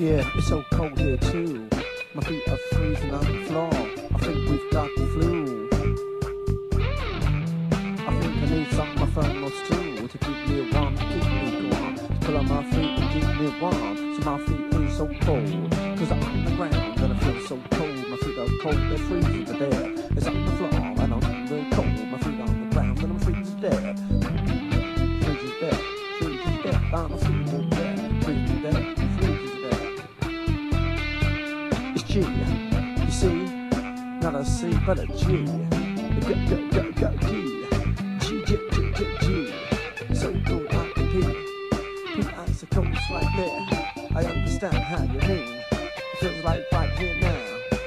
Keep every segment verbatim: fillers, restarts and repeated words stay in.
Yeah, it's so cold here too. My feet are freezing on the floor. I think we've got the flu. I think I need some of my thermals too to keep me warm, to keep me warm, to pull on my feet and keep me warm. So my feet ain't so cold, cause I'm on the ground and I feel so cold. My feet are cold, they're freezing to death. It's on the floor and I'm real cold. My feet are on the ground and I'm freezing to death. Freezing to death, freezing to death, I'm freezing to death, freezing to death, freezing to death. It's G, you see, not a C but a G. G, G, G, G, G. G, G, G, G, G. So cool, I can pee. Put eyes are cold right there. I understand how you mean. It feels like right here now.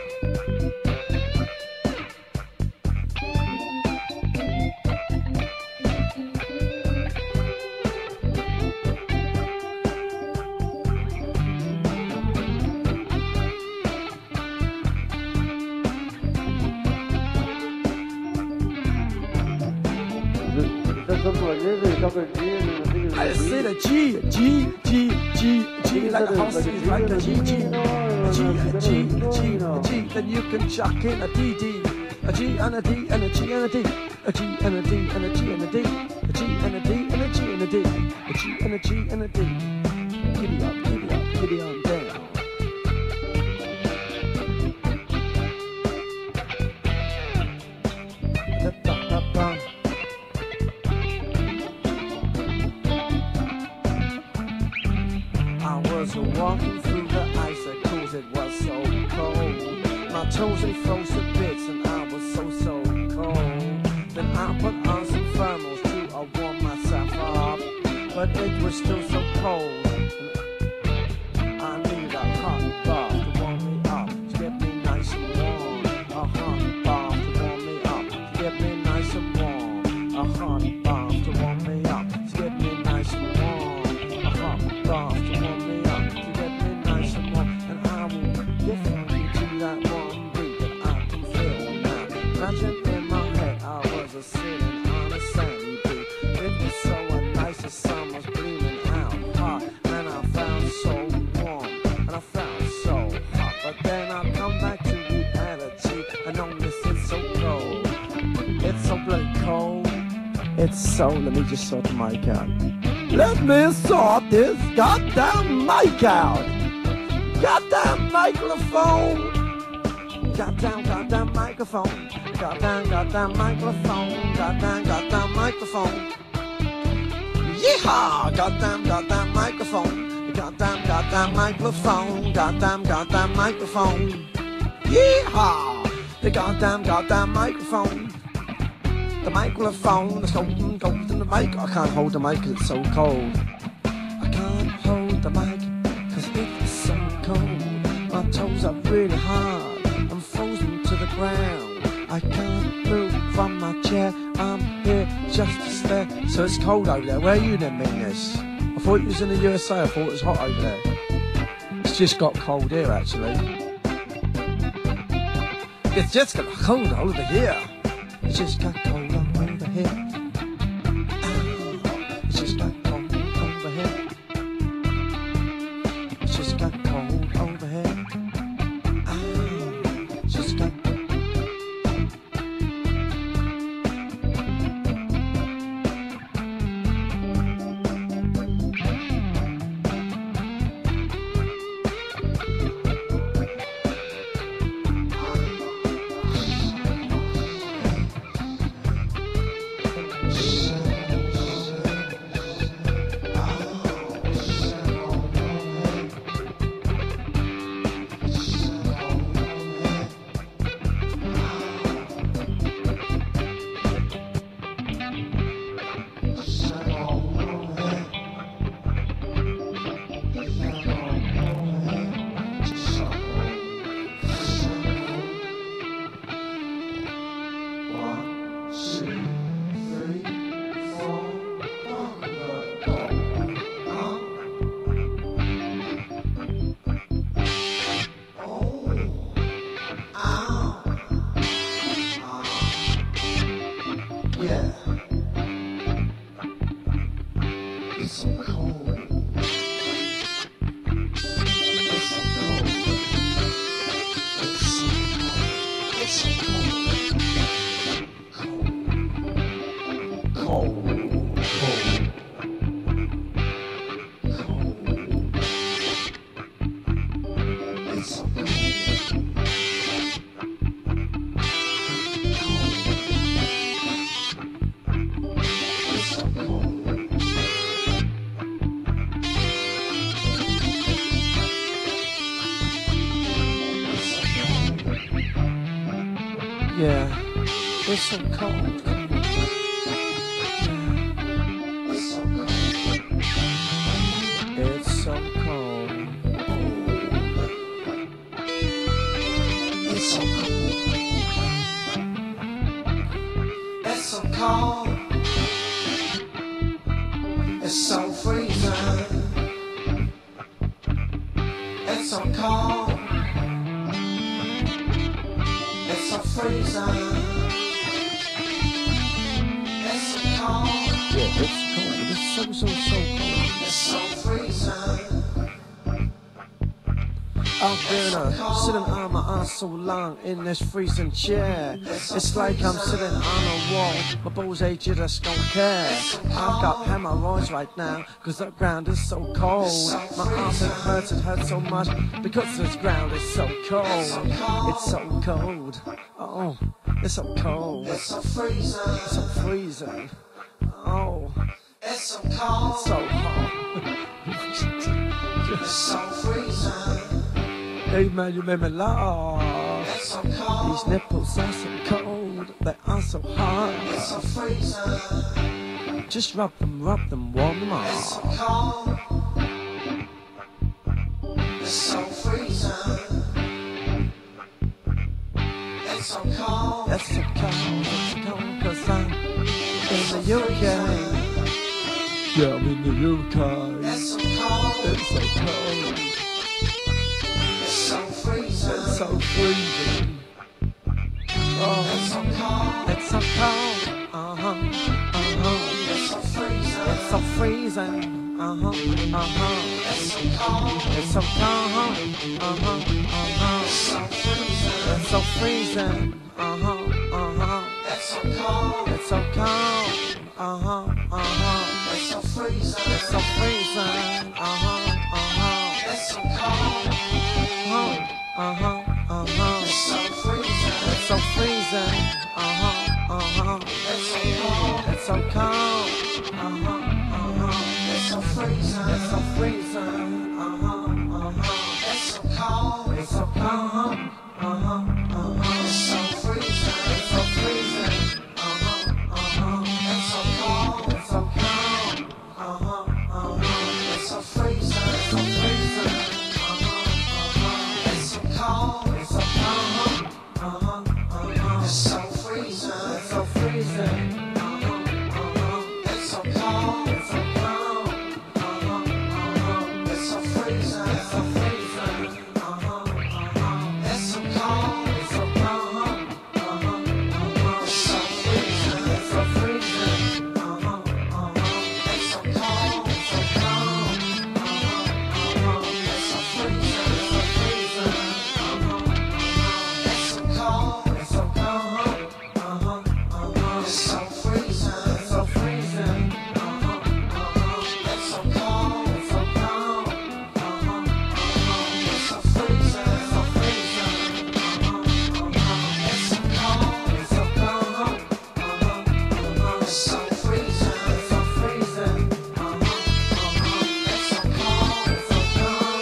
I say the G, G, G, G, G, like a house is like a G, G, a G, a G, a G, a G, then you can chuck in a D, D, a G and a D and a G and a D, a G and a D and a G and a D, a G and a D and a G and a D, a G and a G and a D. Giddy up, giddy up, giddy on down. Walking through the ice cause it was so cold. My toes they froze to bits and I was so so cold. Then I put on some thermals to uh, warm myself up, but it was still so cold. I needed a hot bath to warm me up, to get me nice and warm. A hot bath to warm me up, to get me nice and warm. A hot bath to warm me up, to get me nice and warm. A hot bath to warm me up. Imagine in my head I was a sitting on a sandy beach. It was so nice, the sun was gleaming out hot, and I felt so warm, and I felt so hot. But then I come back to reality, and notice it's so cold. It's so bloody cold. It's so, let me just sort the mic out. Let me sort this goddamn mic out. Goddamn microphone. Goddamn, goddamn microphone. Goddamn, goddamn microphone. Goddamn, goddamn microphone. Yeehaw! Goddamn, goddamn microphone. Goddamn, goddamn microphone. Goddamn, goddamn microphone. Yeehaw! The goddamn, goddamn microphone. The microphone is golden, golden. The mic, I can't hold the mic 'cause it's so cold. I can't hold the mic 'cause it's so cold. My toes are really hard. I'm frozen to the ground. I can't move from my chair. I'm here just to stare. So it's cold over there. Where are you then, Mingus? I thought you was in the U S A. I thought it was hot over there. It's just got cold here, actually. It's just got cold over here. It's just got cold over here. It's just got cold over here. It's just got cold over here. It's just got Yeah, it's so cold. It's so cold. It's so cold. It's so cold. It's so cold. It's so freezing. It's so cold. It's so freezing. It's so cold. Yeah, it's cold. It's so, so, so cold. It's so freezing. I've been uh, sitting on my ass so long in this freezing chair. It's like I'm sitting on a wall. My balls age, you just don't care. I've got hemorrhoids right now because the ground is so cold. My arms, it hurts, it hurts so much because this ground is so cold. It's so cold. Oh, it's so cold. It's so freezing. It's so freezing. Oh, It's so cold. it's so hot. It's so freezing. Hey man, you made me laugh. It's so cold. These nipples are so cold, they are so hot. It's so freezing. Just rub them, rub them, warm them It's so up. cold. It's so freezing. It's so cold. That's so cold, it's so cold, cause I'm in the U K. Yeah, I'm in the U K. It's so cold. It's so cold, It's so freezing. it's so freezing. It's Oh, so cold. it's so cold, uh-huh, uh-huh. It's so freezing. It's so freezing, uh-huh, uh-huh. It's so cold. It's so cold, uh-huh, uh-huh. It's so freezing. It's so freezing, uh-huh, uh-huh. It's so cold. It's so cold, uh-huh, uh-huh. It's so freezing. It's so freezing, uh-huh, uh-huh. It's so cold. Uh-huh, uh-huh. It's so freezing. It's so freezing, uh-huh, uh-huh. It's so cold. It's so cold, uh-huh, uh-huh. It's so freezing. It's so freezing, uh-huh, uh-huh. It's so cold. It's so cold, uh-huh, uh-huh. It's so freezing. It's so freezing, uh-huh, uh-huh. It's so cold. It's so cold, uh-huh, uh-huh. It's so freezing. It's so freezing, uh-huh, uh-huh. It's so cold. It's so cold, uh-huh, uh-huh. It's so freezing. It's so freezing, uh-huh, uh-huh. It's so cold. It's so cold, uh-huh, uh-huh. It's so freezing. It's so freezing, uh-huh, uh-huh. It's so cold. It's so cold, uh-huh, uh-huh. It's so freezing. It's so freezing, uh-huh, uh-huh. It's so cold. It's so cold, uh-huh, uh-huh. It's so freezing. It's so freezing, uh-huh, uh-huh. It's so cold. It's so cold, uh-huh, uh-huh. It's so freezing. It's so freezing, uh-huh, uh-huh. It's so cold. It's so cold, uh-huh, uh-huh. It's so freezing. It's so freezing, uh-huh, uh-huh. It's so cold. It's so cold, uh-huh, uh-huh. It's so freezing. It's so freezing, uh-huh, uh-huh. It's so cold. It's so cold,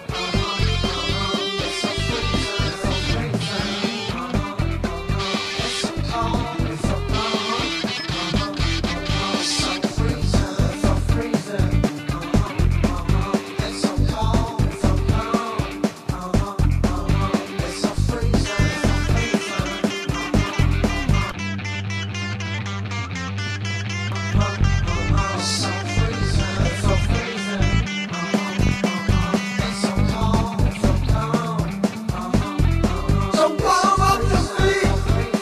uh-huh, uh-huh. It's so freezing. It's so freezing, uh-huh, uh-huh. It's so cold. It's so cold, uh-huh, uh-huh. It's so freezing. It's so freezing, uh-huh, uh-huh. It's so cold. It's so cold, uh-huh, uh-huh. It's so freezing. It's so freezing. It's so freezing, uh-huh, It's so cold. it's so cold, uh-huh, uh-huh. So warm up the feet.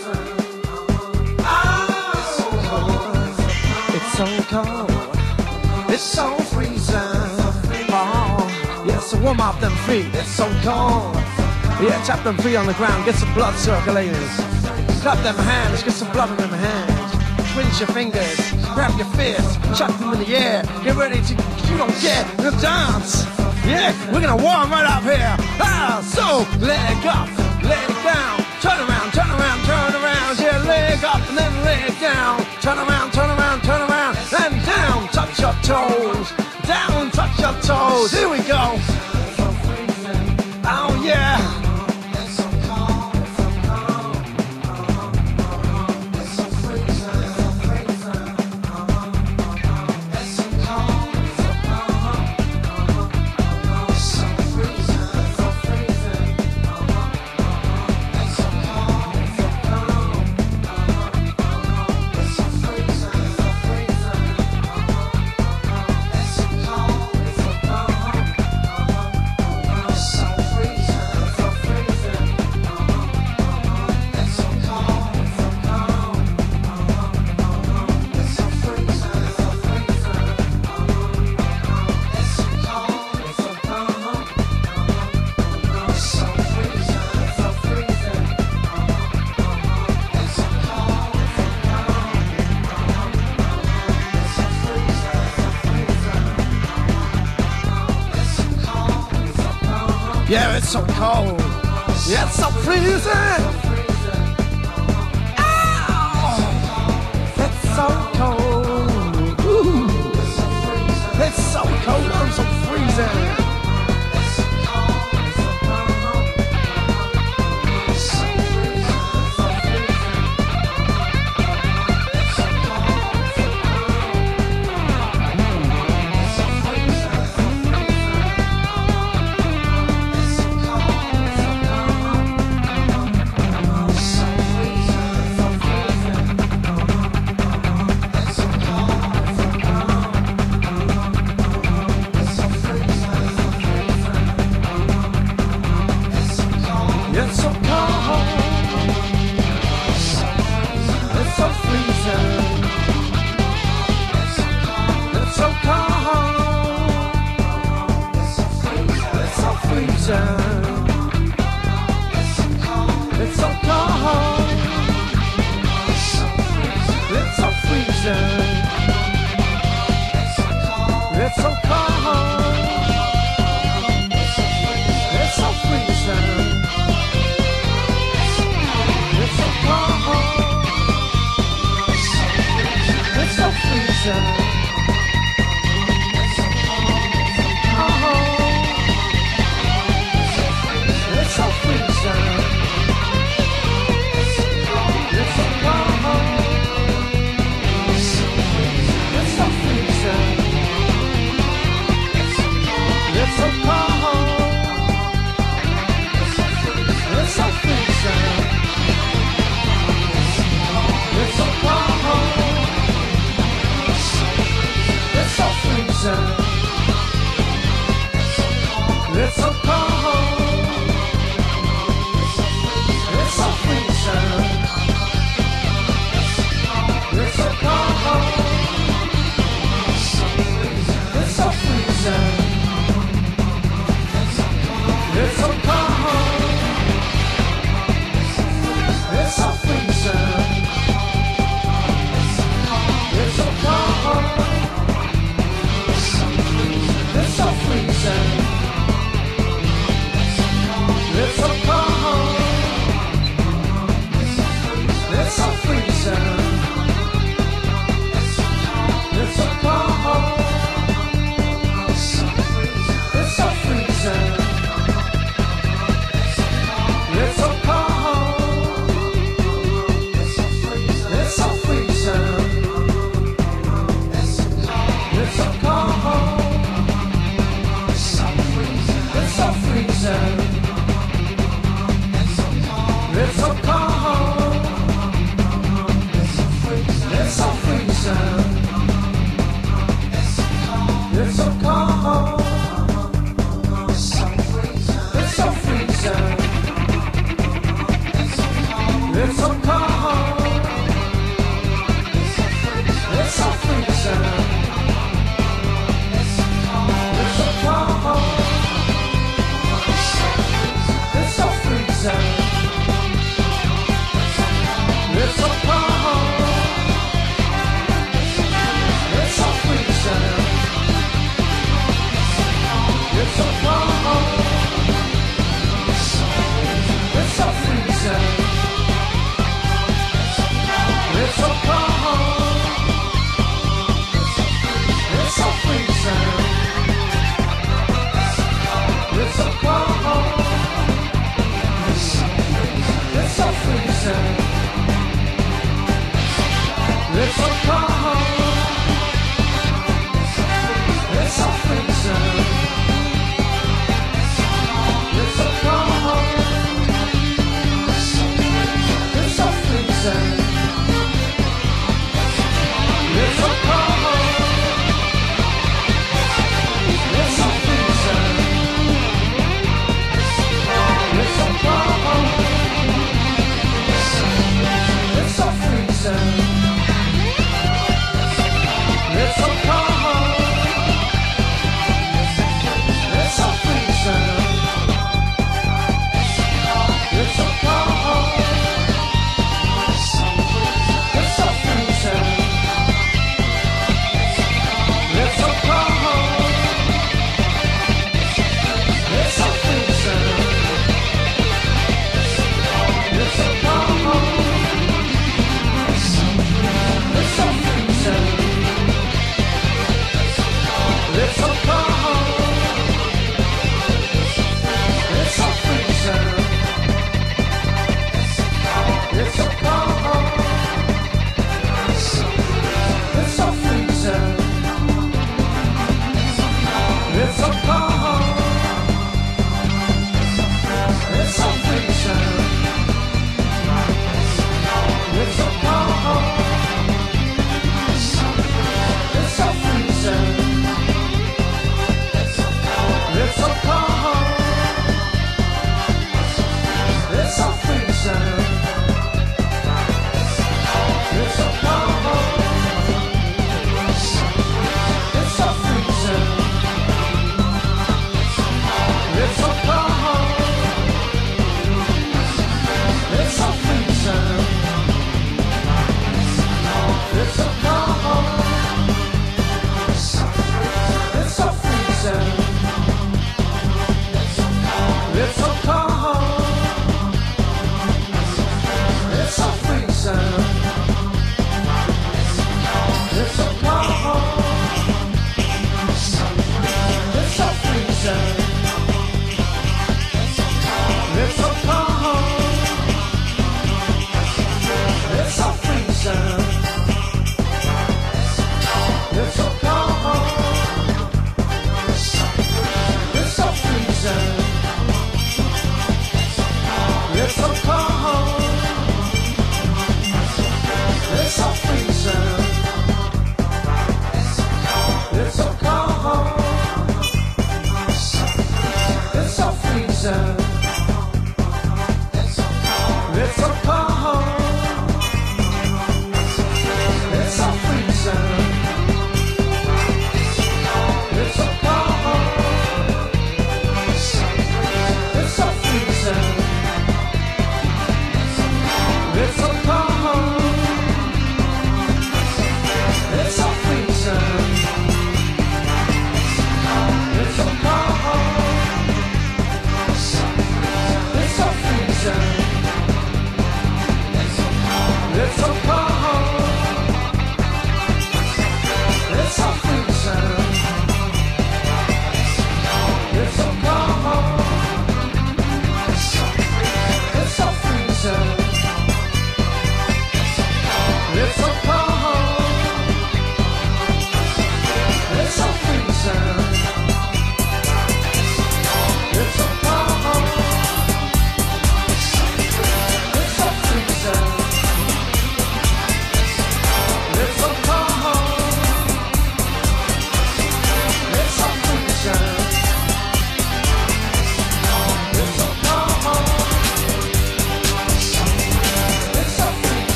It's so cold, it's so freezing. Oh, yeah, so warm up them feet. It's so cold. Yeah, tap them feet on the ground, get some blood circulating. Clap them hands, get some blood in them hands. Twinge your fingers, grab your fists, chuck them in the air. Get ready to, you don't get the dance. Yeah, we're gonna warm right up here. Ah, so leg up, leg down, turn around, turn around, turn around. Yeah, leg up and then leg down. Turn around, turn around, turn around, and down. Touch your toes, down, touch your toes. Here we go. Oh yeah. It's so cold. Yeah, it's so cold. Yeah, it's so freezing. Ow! It's so cold. Ooh. It's so cold. I'm so freezing.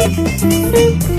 Thank you.